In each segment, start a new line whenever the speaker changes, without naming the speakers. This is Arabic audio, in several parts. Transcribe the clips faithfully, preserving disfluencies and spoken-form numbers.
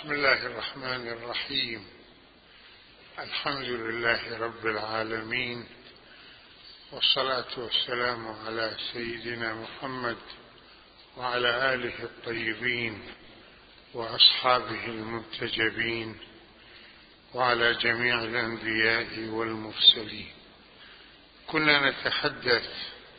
بسم الله الرحمن الرحيم. الحمد لله رب العالمين، والصلاة والسلام على سيدنا محمد وعلى آله الطيبين وأصحابه المنتجبين وعلى جميع الأنبياء والمرسلين. كنا نتحدث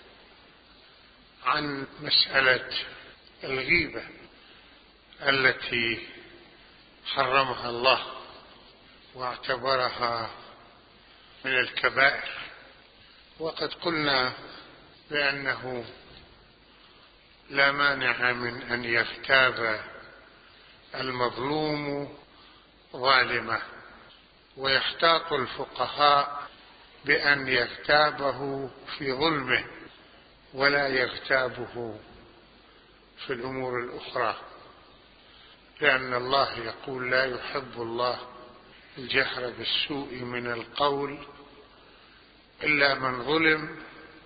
عن مسألة الغيبة التي حرمها الله واعتبرها من الكبائر، وقد قلنا بأنه لا مانع من أن يغتاب المظلوم ظالمه، ويحتاط الفقهاء بأن يغتابه في ظلمه ولا يغتابه في الأمور الأخرى، لأن الله يقول: لا يحب الله الجهر بالسوء من القول إلا من ظلم.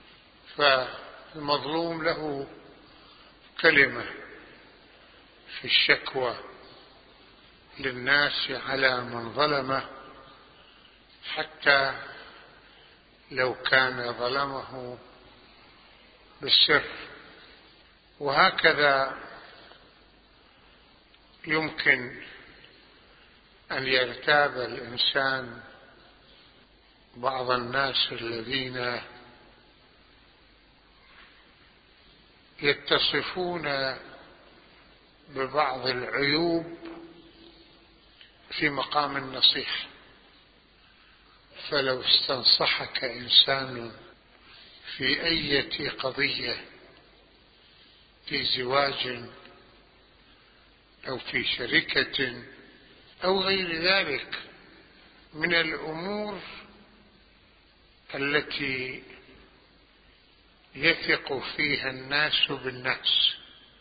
فالمظلوم له كلمة في الشكوى للناس على من ظلمه، حتى لو كان ظلمه بالسر. وهكذا يمكن أن يغتاب الإنسان بعض الناس الذين يتصفون ببعض العيوب في مقام النصيحة. فلو استنصحك إنسان في أي قضية، في زواج أو في شركة أو غير ذلك من الأمور التي يثق فيها الناس بالناس،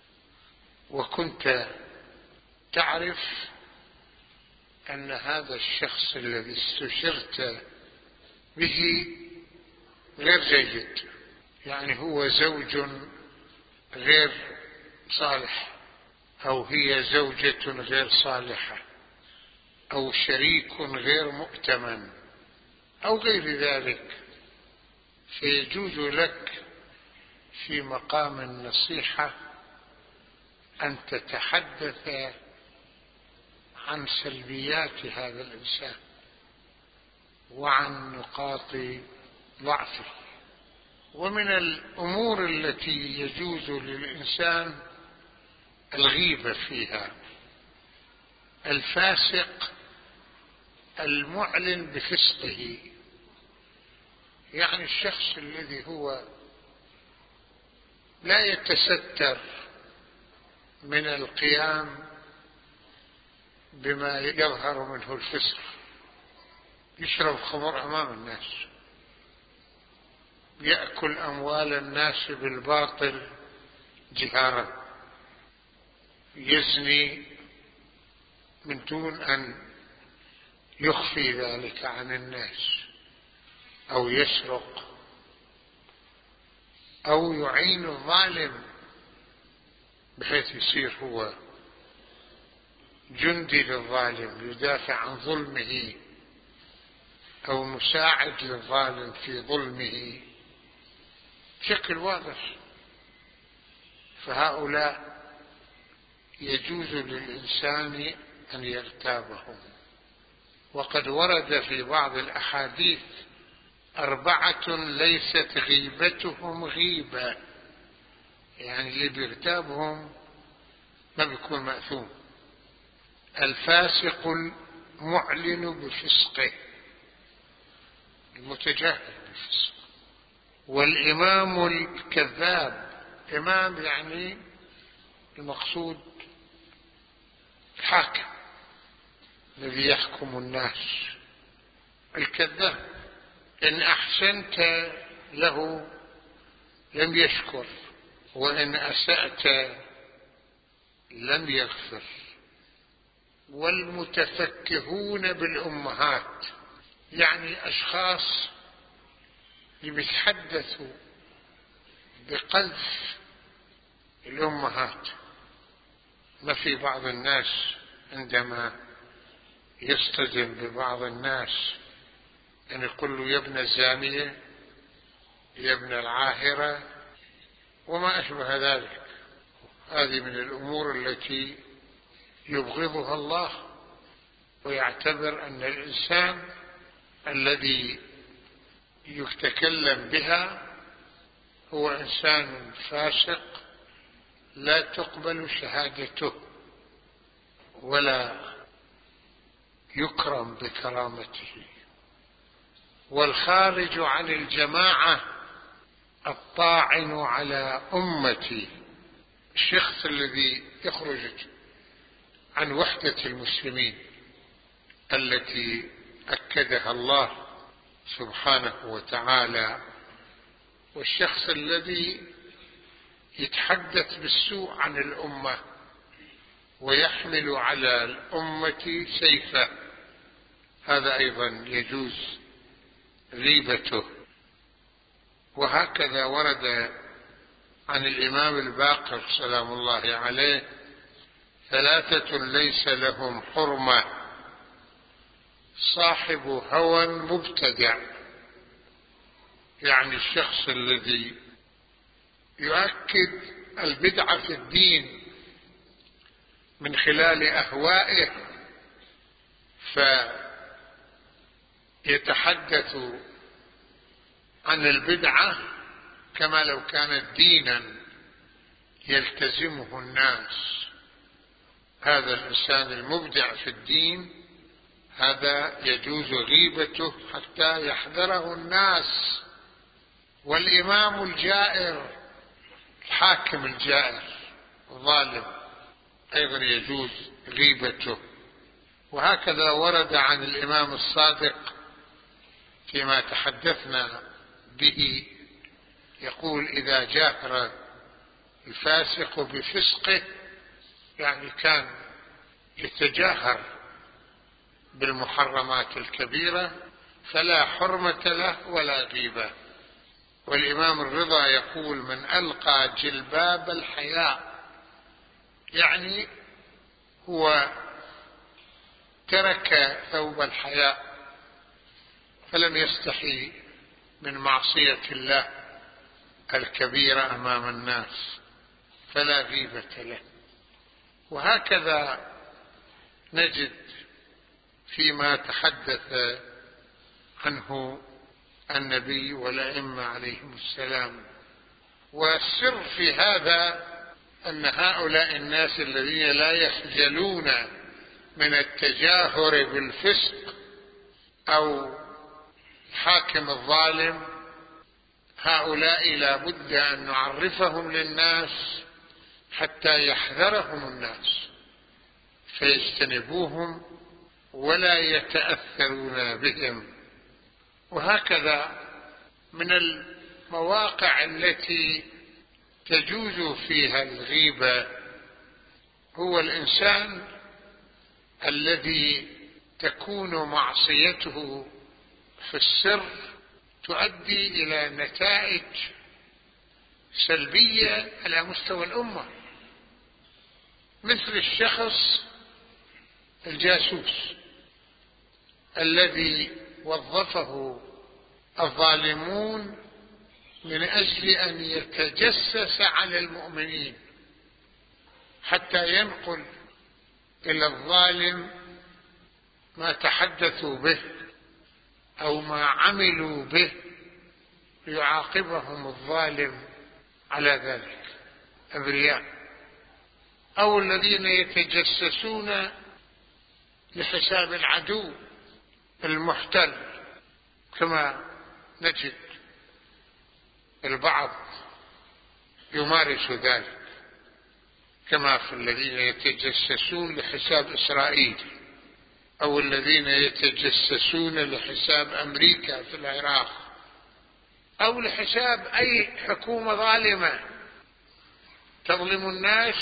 وكنت تعرف أن هذا الشخص الذي استشرت به غير جيد، يعني هو زوج غير صالح، أو هي زوجة غير صالحة، أو شريك غير مؤتمن، أو غير ذلك، فيجوز لك في مقام النصيحة أن تتحدث عن سلبيات هذا الإنسان وعن نقاط ضعفه. ومن الأمور التي يجوز للإنسان الغيبة فيها الفاسق المعلن بفسقه، يعني الشخص الذي هو لا يتستر من القيام بما يظهر منه الفسق، يشرب خمر أمام الناس، يأكل أموال الناس بالباطل جهارا، يزني من دون أن يخفي ذلك عن الناس، أو يسرق، أو يعين الظالم بحيث يصير هو جندي للظالم يدافع عن ظلمه، أو مساعد للظالم في ظلمه بشكل واضح. فهؤلاء يجوز للإنسان أن يغتابهم. وقد ورد في بعض الأحاديث: أربعة ليست غيبتهم غيبة، يعني اللي بيغتابهم ما بيكون مأثوم: الفاسق المعلن بفسقه، المتجاهل بالفسق، والإمام الكذاب. إمام يعني المقصود الحاكم الذي يحكم الناس. الكذاب إن أحسنت له لم يشكر، وإن أسأت لم يغفر. والمتفكهون بالأمهات، يعني أشخاص يتحدثوا بقذف الأمهات. ما في بعض الناس عندما يصطدم ببعض الناس أن يقول له يا ابن الزانية، يا ابن العاهرة، وما أشبه ذلك. هذه من الأمور التي يبغضها الله، ويعتبر أن الإنسان الذي يتكلم بها هو إنسان فاسق لا تقبل شهادته ولا يكرم بكرامته. والخارج عن الجماعة الطاعن على أمتي، الشخص الذي يخرج عن وحدة المسلمين التي أكدها الله سبحانه وتعالى، والشخص الذي يتحدث بالسوء عن الأمة ويحمل على الأمة سيفه، هذا أيضا يجوز غيبته. وهكذا ورد عن الإمام الباقر سلام الله عليه: ثلاثة ليس لهم حرمة: صاحب هوى مبتدع، يعني الشخص الذي يؤكد البدعة في الدين من خلال أهوائه، فيتحدث عن البدعة كما لو كانت دينا يلتزمه الناس. هذا الإنسان المبدع في الدين هذا يجوز غيبته حتى يحذره الناس. والإمام الجائر، الحاكم الجائر الظالم، أيضا يجوز غيبته. وهكذا ورد عن الإمام الصادق فيما تحدثنا به، يقول: إذا جاهر الفاسق بفسقه، يعني كان يتجاهر بالمحرمات الكبيرة، فلا حرمة له ولا غيبة. والإمام الرضا يقول: من ألقى جلباب الحياء، يعني هو ترك ثوب الحياء فلم يستحي من معصية الله الكبيرة أمام الناس، فلا غيبة له. وهكذا نجد فيما تحدث عنه النبي والأئمة عليهم السلام. والسر في هذا أن هؤلاء الناس الذين لا يخجلون من التجاهر بالفسق أو الحاكم الظالم، هؤلاء لا بد أن نعرفهم للناس حتى يحذرهم الناس فيجتنبوهم ولا يتأثرون بهم. وهكذا من المواقع التي تجوز فيها الغيبة هو الإنسان الذي تكون معصيته في السر تؤدي إلى نتائج سلبية على مستوى الأمة، مثل الشخص الجاسوس الذي وظفه الظالمون من أجل أن يتجسس على المؤمنين حتى ينقل إلى الظالم ما تحدثوا به أو ما عملوا به ليعاقبهم الظالم على ذلك أبرياء. أو الذين يتجسسون لحساب العدو المحتل، كما نجد البعض يمارس ذلك، كما في الذين يتجسسون لحساب إسرائيل، أو الذين يتجسسون لحساب أمريكا في العراق، أو لحساب أي حكومة ظالمة تظلم الناس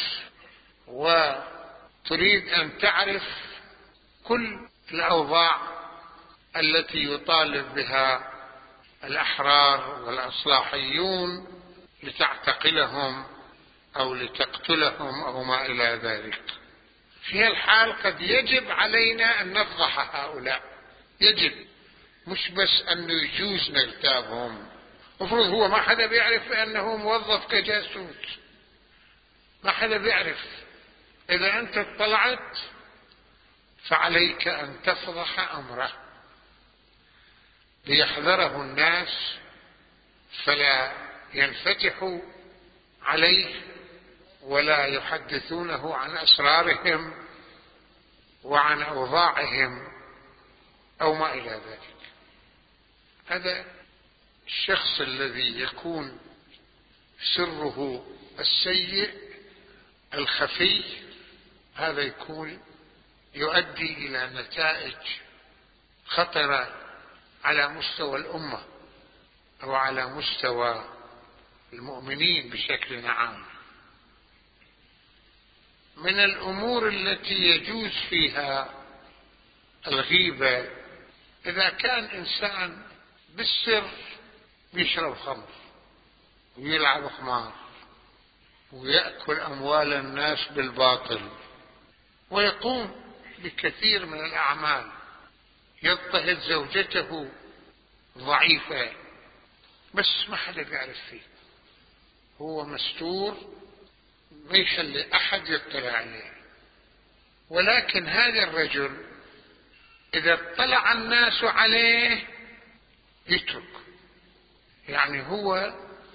وتريد أن تعرف كل الأوضاع التي يطالب بها الأحرار والإصلاحيون لتعتقلهم أو لتقتلهم أو ما إلى ذلك. في الحال قد يجب علينا أن نفضح هؤلاء، يجب، مش بس أنه يجوز نغتابهم. مفروض هو ما حدا بيعرف أنه موظف كجاسوس، ما حدا بيعرف. إذا أنت اطلعت فعليك أن تفضح أمره ليحذره الناس فلا ينفتحوا عليه ولا يحدثونه عن أسرارهم وعن أوضاعهم أو ما إلى ذلك. هذا الشخص الذي يكون سره السيء الخفي، هذا يكون يؤدي إلى نتائج خطرة على مستوى الأمة أو على مستوى المؤمنين بشكل عام. من الأمور التي يجوز فيها الغيبة إذا كان إنسان بالسر يشرب خمر ويلعب قمار ويأكل أموال الناس بالباطل ويقوم بكثير من الأعمال، يضطهد زوجته ضعيفة بس ما حدا بيعرف فيه، هو مستور ما يخلي أحد يطلع عليه. ولكن هذا الرجل إذا اطلع الناس عليه يترك، يعني هو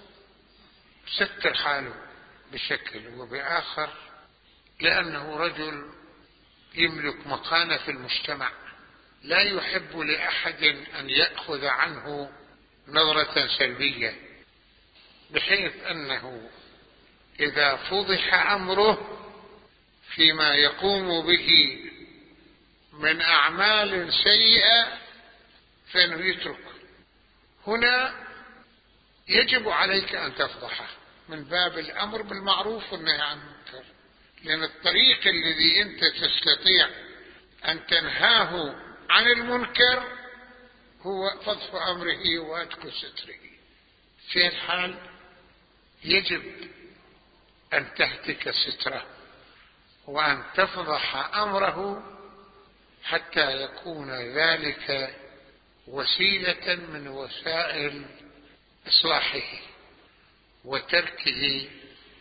ستر حاله بشكل وبآخر لأنه رجل يملك مكانة في المجتمع، لا يحب لأحد أن يأخذ عنه نظرة سلبية، بحيث أنه إذا فضح أمره فيما يقوم به من أعمال سيئة فإنه يترك. هنا يجب عليك أن تفضحه من باب الأمر بالمعروف والنهي عن المنكر، لأن الطريق الذي أنت تستطيع أن تنهاه عن المنكر هو فضح أمره وهتك ستره. في الحال يجب أن تهتك ستره وأن تفضح أمره حتى يكون ذلك وسيلة من وسائل إصلاحه وتركه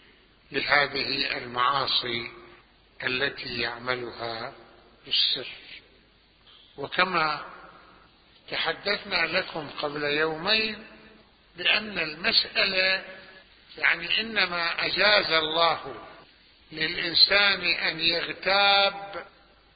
لهذه المعاصي التي يعملها بالسر. وكما تحدثنا لكم قبل يومين بأن المسألة يعني إنما أجاز الله للإنسان أن يغتاب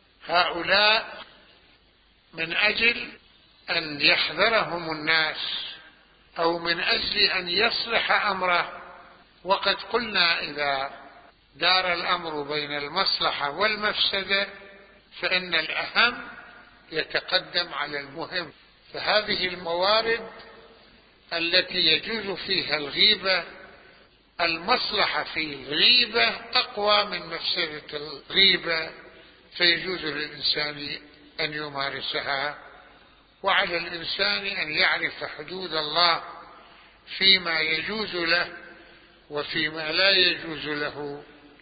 هؤلاء من أجل أن يحذرهم الناس أو من أجل أن يصلح أمره. وقد قلنا إذا دار الأمر بين المصلحة والمفسدة فإن الأهم يتقدم على المهم. فهذه الموارد التي يجوز فيها الغيبة المصلحة في الغيبة أقوى من مفسدة الغيبة، فيجوز للإنسان أن يمارسها، وعلى الإنسان أن يعرف حدود الله فيما يجوز له وفيما لا يجوز له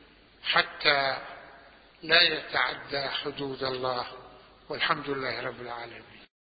حتى لا يتعدى حدود الله. والحمد لله رب العالمين.